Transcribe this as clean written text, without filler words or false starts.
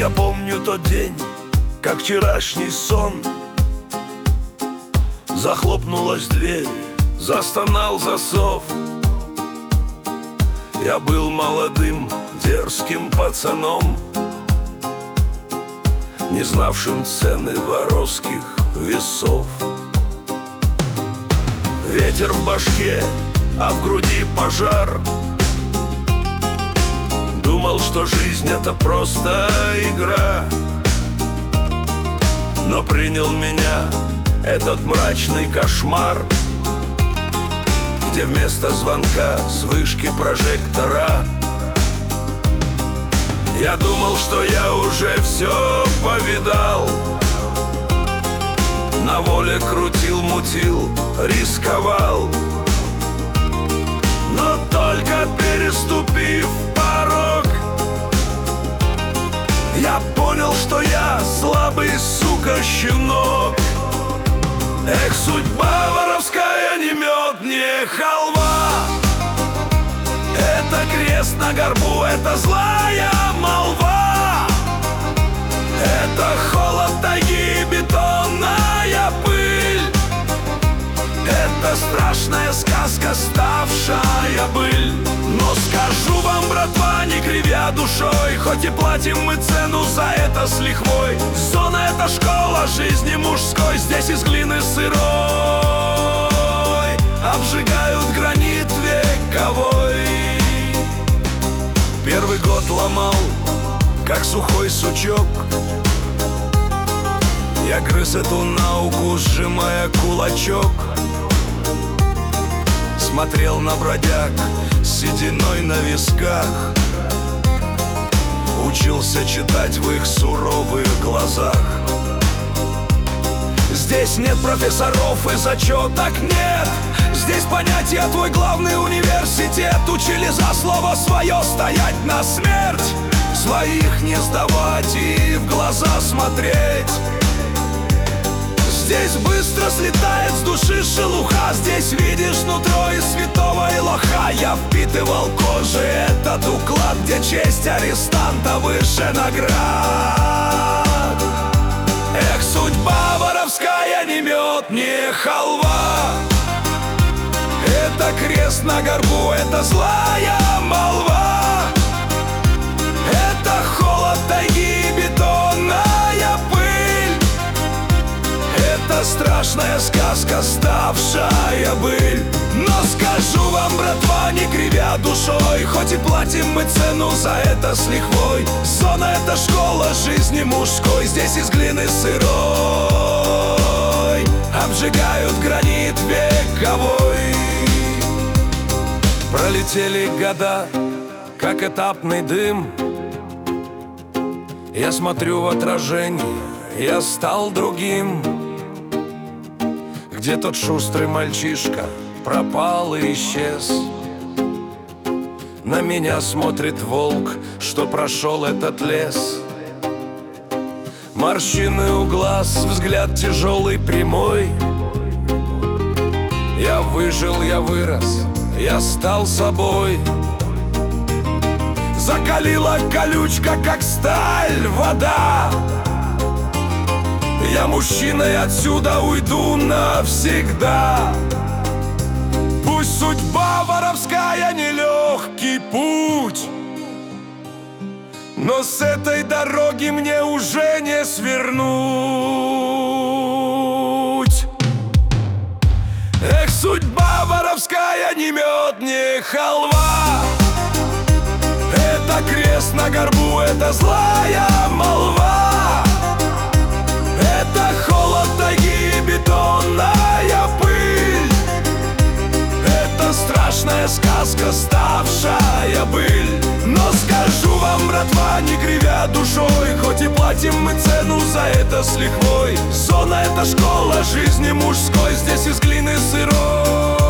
Я помню тот день, как вчерашний сон. Захлопнулась дверь, застонал засов. Я был молодым, дерзким пацаном, не знавшим цены воровских весов. Ветер в башке, а в груди пожар. Думал, что жизнь — это просто игра, но принял меня этот мрачный кошмар, где вместо звонка с вышки прожектора я думал, что я уже все повидал. На воле крутил, мутил, рисковал, но только переступив порог, я понял, что я слабый, сука, щенок. Эх, судьба воровская, не мед, не халва. Это крест на горбу, это злая молва. Это холод тайги, бетонная пыль. Это страшная сказка, ставшая быль. Но скажу вам, братва, не кривя душой, хоть и платим мы цену за это с лихвой. Зона — это школа жизни мужской, здесь из глины сырой обжигают гранит вековой. Первый год ломал, как сухой сучок. Я грыз эту науку, сжимая кулачок. Смотрел на бродяг с сединой на висках, учился читать в их суровых глазах. Здесь нет профессоров и зачеток нет. Здесь понятие твой главный университет. Учили за слово свое стоять на смерть, своих не сдавать и в глаза смотреть. Здесь быстро слетает с души шелуха. Здесь видишь нутро и святого и лоха. Я впитывал кожей этот уклад, где честь арестанта выше наград. Эх, судьба воровская, не мед, не халва. Это крест на горбу, это злая молва. Это холод тайги, бетонная пыль. Это страшная сказка, ставшая быль. Но скажу вам, братва, не кривя душой, хоть и платим мы цену за это с лихвой. Зона — это школа жизни мужской, здесь из глины сырой обжигают гранит вековой. Пролетели года, как этапный дым. Я смотрю в отражение, я стал другим. Где тот шустрый мальчишка пропал и исчез? На меня смотрит волк, что прошел этот лес. Морщины у глаз, взгляд тяжелый, прямой. Я выжил, я вырос, я стал собой. Закалила колючка, как сталь, вода. Я мужчина и отсюда уйду навсегда. Пусть судьба воровская нелегкий путь, но с этой дороги мне уже не свернуть. Эх, судьба воровская, не мед, не халва. Это крест на горбу, это злая молва. Это холод тайги, бетонная пыль. Это страшная сказка, ставшая быль. Но скажу вам, братва, не кривя душой, хоть и платим мы цену за это с лихвой. Зона — это школа жизни мужской, здесь из глины сырой